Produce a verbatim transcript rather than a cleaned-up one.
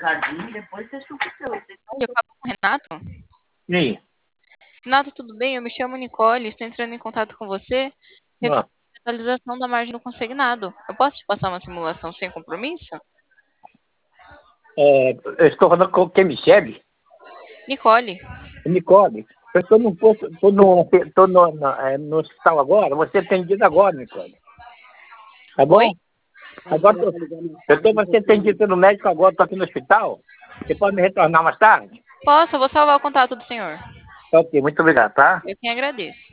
Eu falo com o Renato. E aí? Renato, tudo bem? Eu me chamo Nicole, estou entrando em contato com você. Ah, Atualização da margem do consignado. Eu posso te passar uma simulação sem compromisso? é, eu estou falando com quem me segue? Nicole. Nicole. Eu estou no posto, estou no, tô no, na- é, no hospital agora, você atendido agora, Nicole. Tá Oi? bom? Agora tô, eu estou para ser atendido pelo médico agora, estou aqui no hospital. Você pode me retornar mais tarde? Posso, eu vou salvar o contato do senhor. Tá ok, muito obrigado, tá? Eu quem agradeço.